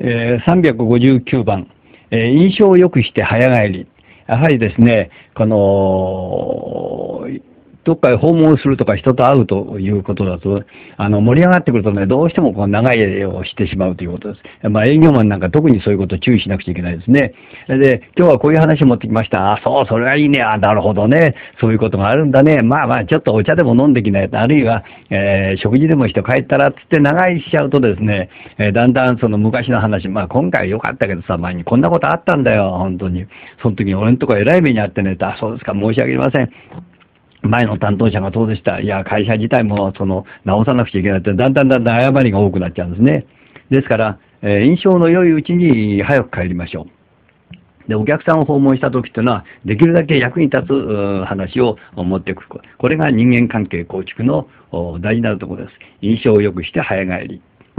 359番、印象を良くして早帰り。やはりですね、どっかへ訪問するとか人と会うということだと、盛り上がってくるとね、どうしてもこう長い絵をしてしまうということです。まあ営業マンなんか特にそういうことを注意しなくちゃいけないですね。で、今日はこういう話を持ってきました。あ、そう、それはいいね。あ、なるほどね。そういうことがあるんだね。まあまあ、ちょっとお茶でも飲んできないと、あるいは、食事でもして帰ったら、つって長居しちゃうとですね、だんだんその昔の話、まあ今回良かったけどさ、前にこんなことあったんだよ、本当に。その時に俺のところ偉い目にあってね、あ、そうですか、申し訳ありません。前の担当者がそうでした。いや、会社自体も、直さなくちゃいけないって、だんだん誤りが多くなっちゃうんですね。ですから、印象の良いうちに早く帰りましょう。で、お客さんを訪問した時っていうのは、できるだけ役に立つ話を持っていく。これが人間関係構築の大事なところです。印象を良くして早帰り。